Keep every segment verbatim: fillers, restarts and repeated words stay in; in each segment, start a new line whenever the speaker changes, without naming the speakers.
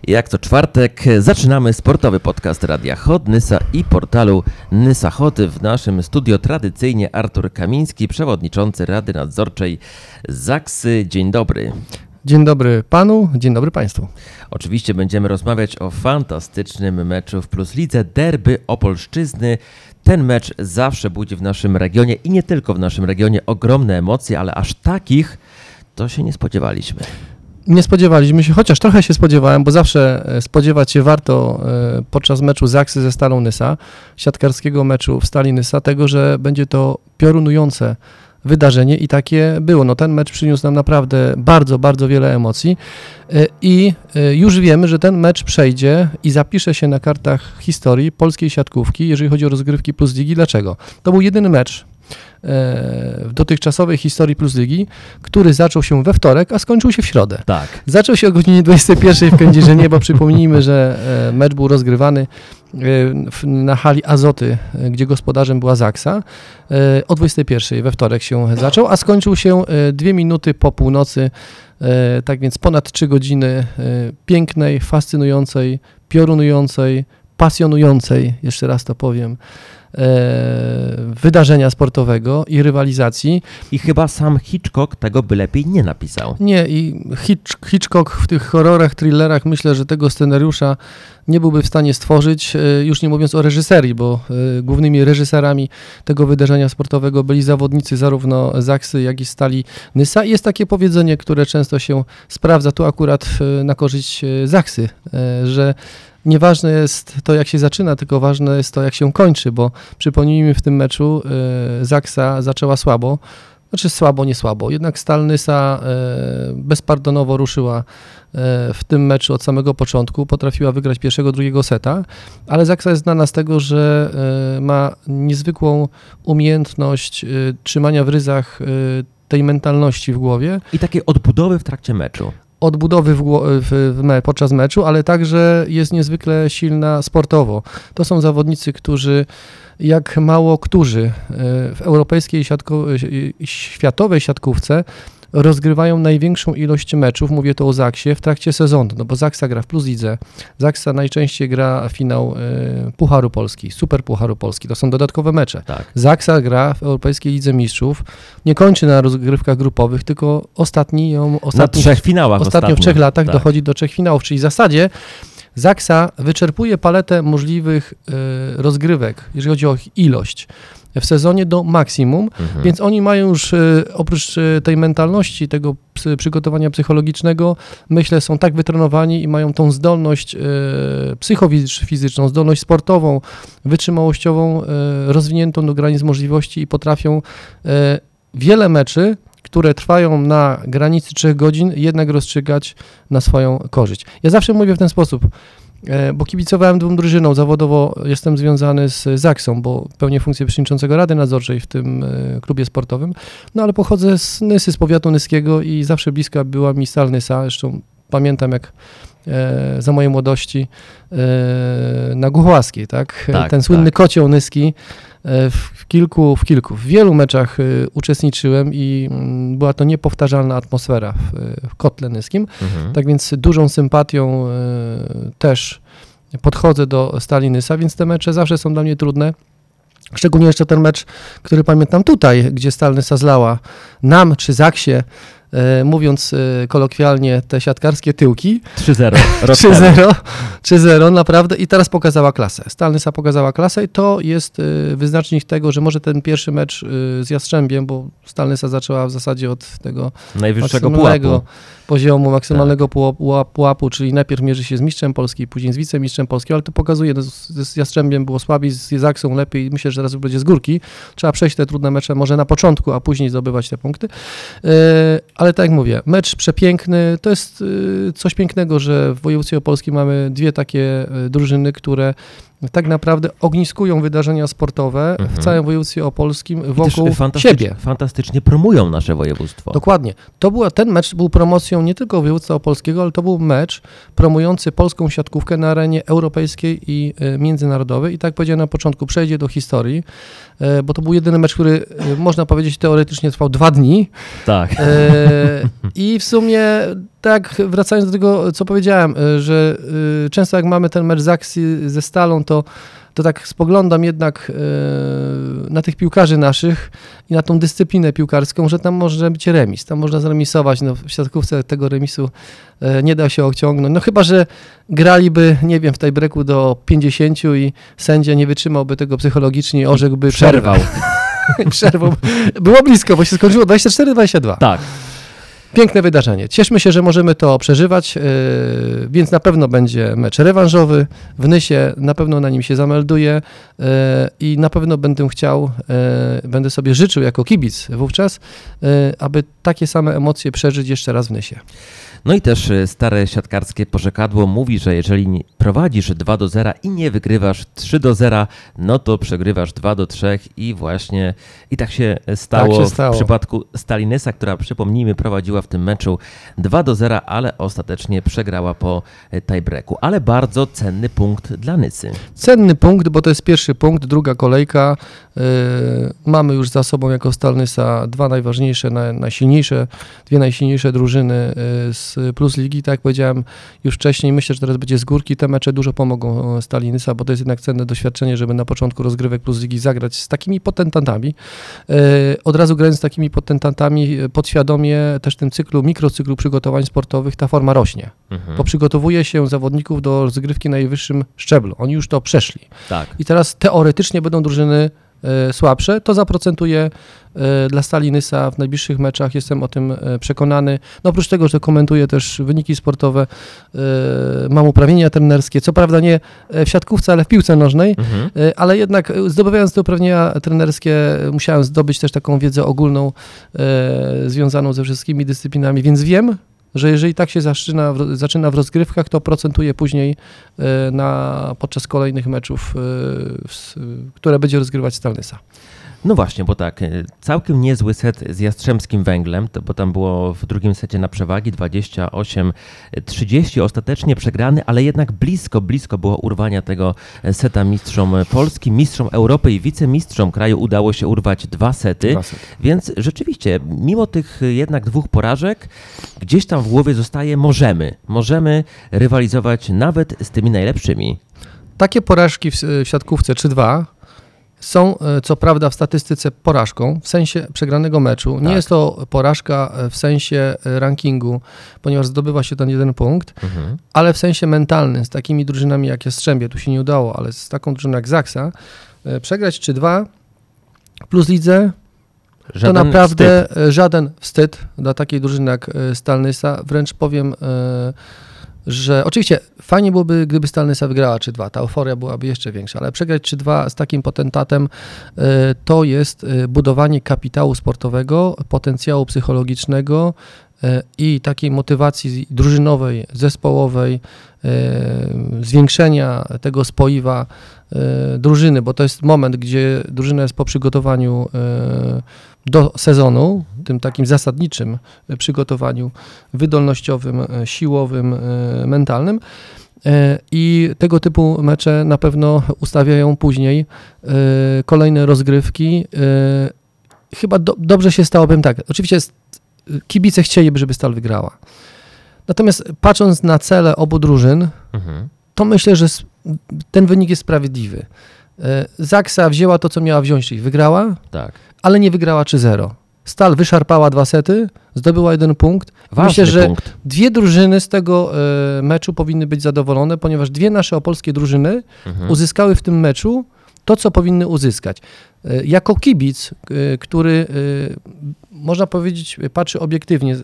Jak co czwartek zaczynamy sportowy podcast Radia Hot, Nysa i portalu Nysa Hot. W naszym studio tradycyjnie Artur Kamiński, przewodniczący Rady Nadzorczej Zaksy. Dzień dobry.
Dzień dobry panu, dzień dobry państwu.
Oczywiście będziemy rozmawiać o fantastycznym meczu w Plus Lidze, derby Opolszczyzny. Ten mecz zawsze budzi w naszym regionie i nie tylko w naszym regionie ogromne emocje, ale aż takich to się nie spodziewaliśmy.
Nie spodziewaliśmy się, chociaż trochę się spodziewałem, bo zawsze spodziewać się warto podczas meczu Zaksy ze Stalą Nysa, siatkarskiego meczu w Stali Nysa, tego, że będzie to piorunujące wydarzenie i takie było. No, ten mecz przyniósł nam naprawdę bardzo, bardzo wiele emocji i już wiemy, że ten mecz przejdzie i zapisze się na kartach historii polskiej siatkówki, jeżeli chodzi o rozgrywki Plus Ligi. Dlaczego? To był jedyny mecz w dotychczasowej historii Plus Ligi, który zaczął się we wtorek, a skończył się w środę.
Tak.
Zaczął się o godzinie dwudziestej pierwszej w Kędzierzynie, bo przypomnijmy, że mecz był rozgrywany na hali Azoty, gdzie gospodarzem była Zaksa. O dwudziestej pierwszej we wtorek się zaczął, a skończył się dwie minuty po północy. Tak więc ponad trzy godziny pięknej, fascynującej, piorunującej, pasjonującej, jeszcze raz to powiem, wydarzenia sportowego i rywalizacji.
I chyba sam Hitchcock tego by lepiej nie napisał.
Nie, i Hitch, Hitchcock w tych horrorach, thrillerach, myślę, że tego scenariusza nie byłby w stanie stworzyć, już nie mówiąc o reżyserii, bo głównymi reżyserami tego wydarzenia sportowego byli zawodnicy zarówno Zaksy, jak i Stali Nysa. I jest takie powiedzenie, które często się sprawdza, tu akurat na korzyść Zaksy, że nieważne jest to, jak się zaczyna, tylko ważne jest to, jak się kończy, bo przypomnijmy, w tym meczu y, Zaksa zaczęła słabo, znaczy słabo, nie słabo, jednak Stal Nysa y, bezpardonowo ruszyła y, w tym meczu od samego początku, potrafiła wygrać pierwszego, drugiego seta, ale Zaksa jest znana z tego, że y, ma niezwykłą umiejętność y, trzymania w ryzach y, tej mentalności w głowie.
I takiej odbudowy w trakcie meczu.
Odbudowy w, w, w me, podczas meczu, ale także jest niezwykle silna sportowo. To są zawodnicy, którzy jak mało którzy w europejskiej siatko, światowej siatkówce rozgrywają największą ilość meczów, mówię to o Zaksie, w trakcie sezonu, no bo Zaksa gra w Plus Lidze, Zaksa najczęściej gra finał y, Pucharu Polski, Super Pucharu Polski, to są dodatkowe mecze.
Tak.
Zaksa gra w Europejskiej Lidze Mistrzów, nie kończy na rozgrywkach grupowych, tylko ostatni ją... Ostatni,
na trzech finałach
ostatnio.
Ostatnio
w trzech latach
tak.
dochodzi do trzech finałów, czyli w zasadzie Zaksa wyczerpuje paletę możliwych y, rozgrywek, jeżeli chodzi o ich ilość, w sezonie do maksimum, mhm. więc oni mają już y, oprócz y, tej mentalności, tego psy, przygotowania psychologicznego, myślę, są tak wytrenowani i mają tą zdolność y, psychofizyczną, zdolność sportową, wytrzymałościową, y, rozwiniętą do granic możliwości i potrafią y, wiele meczy, które trwają na granicy trzech godzin, jednak rozstrzygać na swoją korzyść. Ja zawsze mówię w ten sposób, bo kibicowałem dwóm drużynom, zawodowo jestem związany z Zaksą, bo pełnię funkcję przewodniczącego Rady Nadzorczej w tym klubie sportowym, no ale pochodzę z Nysy, z powiatu nyskiego i zawsze bliska była mi Stal Nysa, zresztą pamiętam jak e, za mojej młodości e, na Głuchołaskiej, tak?
tak
ten słynny
tak.
kocioł nyski, w kilku, w kilku, w wielu meczach uczestniczyłem i była to niepowtarzalna atmosfera w, w kotle nyskim. Mhm. Tak więc dużą sympatią też podchodzę do Stali Nysa, więc te mecze zawsze są dla mnie trudne. Szczególnie jeszcze ten mecz, który pamiętam tutaj, gdzie Stal Nysa zlała nam czy Zaksie, mówiąc kolokwialnie, te siatkarskie tyłki.
trzy zero.
trzy zero, trzy zero, naprawdę. I teraz pokazała klasę. Stal Nysa pokazała klasę i to jest wyznacznik tego, że może ten pierwszy mecz z Jastrzębiem, bo Stal Nysa zaczęła w zasadzie od tego
najwyższego pułapu.
poziomu, maksymalnego tak. pułapu, czyli najpierw mierzy się z mistrzem Polski, później z wicemistrzem Polski, ale to pokazuje, z, z Jastrzębiem było słabiej, z Zaksą lepiej. Myślę, że teraz będzie z górki. Trzeba przejść te trudne mecze może na początku, a później zdobywać te punkty. Yy, ale tak jak mówię, mecz przepiękny, to jest yy, coś pięknego, że w województwie opolskim mamy dwie takie yy, drużyny, które tak naprawdę ogniskują wydarzenia sportowe mhm. w całym województwie opolskim wokół
fantastycz,
siebie.
Fantastycznie promują nasze województwo.
Dokładnie. To była, ten mecz był promocją nie tylko województwa opolskiego, ale to był mecz promujący polską siatkówkę na arenie europejskiej i y, międzynarodowej. I tak jak powiedziałem na początku, przejdzie do historii, y, bo to był jedyny mecz, który y, można powiedzieć teoretycznie trwał dwa dni.
Tak.
Y, I w sumie tak wracając do tego, co powiedziałem, że często jak mamy ten mecz Zaksy ze Stalą, to, to tak spoglądam jednak na tych piłkarzy naszych i na tą dyscyplinę piłkarską, że tam może być remis, tam można zremisować, no w siatkówce tego remisu nie da się ociągnąć, no chyba, że graliby, nie wiem, w tiebreaku do pięćdziesięciu i sędzia nie wytrzymałby tego psychologicznie i orzekłby
Przerwał.
Przerwał. Było blisko, bo się skończyło dwadzieścia cztery dwadzieścia dwa.
Tak.
Piękne wydarzenie. Cieszmy się, że możemy to przeżywać, yy, więc na pewno będzie mecz rewanżowy. W Nysie na pewno na nim się zamelduję yy, i na pewno będę chciał, yy, będę sobie życzył jako kibic wówczas, yy, aby takie same emocje przeżyć jeszcze raz w Nysie.
No i też stare siatkarskie porzekadło mówi, że jeżeli prowadzisz dwa do zera i nie wygrywasz trzy do zera, no to przegrywasz dwa do trzech i właśnie i tak się stało,
tak się stało.
W przypadku Stali Nysa, która, przypomnijmy, prowadziła w tym meczu dwa do zera, ale ostatecznie przegrała po tiebreaku. Ale bardzo cenny punkt dla Nysy.
Cenny punkt, bo to jest pierwszy punkt, druga kolejka. Yy, mamy już za sobą jako Stal Nysa dwa najważniejsze, na, najsilniejsze, dwie najsilniejsze drużyny yy, z Plus Ligi, tak jak powiedziałem już wcześniej, myślę, że teraz będzie z górki, te mecze dużo pomogą Stali Nysa, bo to jest jednak cenne doświadczenie, żeby na początku rozgrywek Plus Ligi zagrać z takimi potentantami. Yy, od razu grając z takimi potentantami, podświadomie też w tym cyklu, mikrocyklu przygotowań sportowych ta forma rośnie,
Mhm.
bo przygotowuje się zawodników do rozgrywki na najwyższym szczeblu. Oni już to przeszli.
Tak.
I teraz teoretycznie będą drużyny e, słabsze. To zaprocentuje e, dla Stali Nysa w najbliższych meczach, jestem o tym e, przekonany. No oprócz tego, że komentuję też wyniki sportowe, e, mam uprawnienia trenerskie, co prawda nie w siatkówce, ale w piłce nożnej,
Mhm.
e, ale jednak zdobywając te uprawnienia trenerskie musiałem zdobyć też taką wiedzę ogólną e, związaną ze wszystkimi dyscyplinami, więc wiem, że jeżeli tak się zaczyna w, zaczyna w rozgrywkach, to procentuje później e, na, podczas kolejnych meczów, e, w, które będzie rozgrywać Stal Nysa.
No właśnie, bo tak, całkiem niezły set z Jastrzębskim Węglem, to, bo tam było w drugim secie na przewagi dwadzieścia osiem trzydzieści, ostatecznie przegrany, ale jednak blisko, blisko było urwania tego seta mistrzom Polski, mistrzom Europy i wicemistrzom kraju udało się urwać dwa sety,
Dwa sety.
Więc rzeczywiście, mimo tych jednak dwóch porażek, gdzieś tam w głowie zostaje możemy, możemy rywalizować nawet z tymi najlepszymi.
Takie porażki w, w siatkówce trzy dwa są co prawda w statystyce porażką, w sensie przegranego meczu. Nie
Tak.
jest to porażka w sensie rankingu, ponieważ zdobywa się ten jeden punkt,
Mhm.
ale w sensie mentalnym, z takimi drużynami jak Jastrzębie, tu się nie udało, ale z taką drużyną jak Zaksa, e, przegrać trzy dwa plus lidze,
Żaden
to naprawdę
wstyd.
e, żaden wstyd dla takiej drużyny jak e, Stal Nysa. Wręcz powiem, e, że oczywiście fajnie byłoby, gdyby Stal Nysa wygrała trzy dwa, ta euforia byłaby jeszcze większa, ale przegrać trzy dwa z takim potentatem e, to jest e, budowanie kapitału sportowego, potencjału psychologicznego e, i takiej motywacji drużynowej, zespołowej, e, zwiększenia tego spoiwa e, drużyny, bo to jest moment, gdzie drużyna jest po przygotowaniu e, do sezonu, tym takim zasadniczym przygotowaniu wydolnościowym, e, siłowym, e, mentalnym. E, I tego typu mecze na pewno ustawiają później e, kolejne rozgrywki. E, Chyba do, dobrze się stało, powiem tak, oczywiście jest, kibice chcieliby, żeby Stal wygrała. Natomiast patrząc na cele obu drużyn,
Mhm.
to myślę, że s- ten wynik jest sprawiedliwy. E, Zaksa wzięła to, co miała wziąć, czyli wygrała,
Tak.
ale nie wygrała trzy zero. Stal wyszarpała dwa sety, zdobyła jeden punkt.
Ważny
Myślę, że
punkt.
dwie drużyny z tego e, meczu powinny być zadowolone, ponieważ dwie nasze opolskie drużyny
Mhm.
uzyskały w tym meczu to, co powinny uzyskać. E, Jako kibic, e, który e, można powiedzieć patrzy obiektywnie e,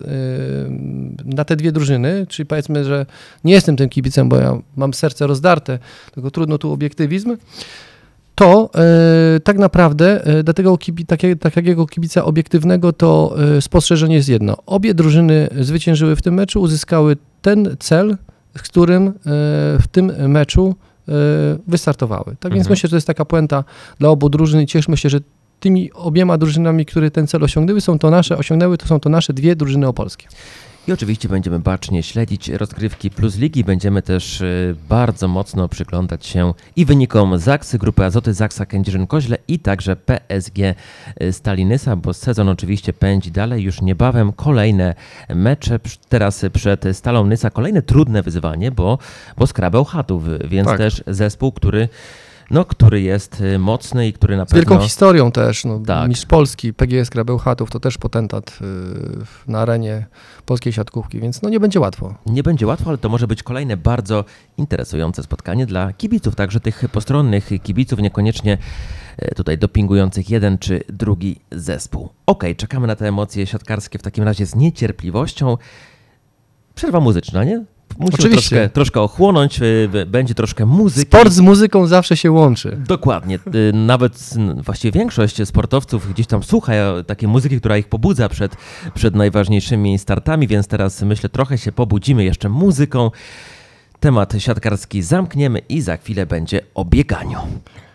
na te dwie drużyny, czyli powiedzmy, że nie jestem tym kibicem, bo ja mam serce rozdarte, tylko trudno tu obiektywizm, to e, tak naprawdę e, dla tego kibi, takie, takiego kibica obiektywnego to e, spostrzeżenie jest jedno. Obie drużyny zwyciężyły w tym meczu, uzyskały ten cel, z którym e, w tym meczu e, wystartowały. Tak więc
Mhm.
myślę, że to jest taka puenta dla obu drużyn i cieszmy się, że tymi obiema drużynami, które ten cel osiągnęły, są to nasze, osiągnęły, to są to nasze dwie drużyny opolskie.
I oczywiście będziemy bacznie śledzić rozgrywki Plus Ligi. Będziemy też y, bardzo mocno przyglądać się i wynikom Zaksy, Grupy Azoty, Zaksa Kędzierzyn-Koźle i także P S G Stali Nysa, bo sezon oczywiście pędzi dalej. Już niebawem kolejne mecze. Teraz przed Stalą Nysa kolejne trudne wyzwanie, bo, bo Skrabę Bełchatów, więc
Tak.
też zespół, który No, który jest mocny i który na
Z
pewno...
wielką historią też. No,
Tak.
Mistrz Polski, P G S Bełchatów to też potentat y, na arenie polskiej siatkówki, więc no nie będzie łatwo.
Nie będzie łatwo, ale to może być kolejne bardzo interesujące spotkanie dla kibiców, także tych postronnych kibiców, niekoniecznie tutaj dopingujących jeden czy drugi zespół. Okej, czekamy na te emocje siatkarskie w takim razie z niecierpliwością. Przerwa muzyczna, nie? Musimy
Oczywiście.
troszkę, troszkę ochłonąć, y, będzie troszkę muzyki.
Sport z muzyką zawsze się łączy.
Dokładnie. Y, Nawet n- właściwie większość sportowców gdzieś tam słucha takiej muzyki, która ich pobudza przed, przed najważniejszymi startami, więc teraz myślę trochę się pobudzimy jeszcze muzyką. Temat siatkarski zamkniemy i za chwilę będzie o bieganiu.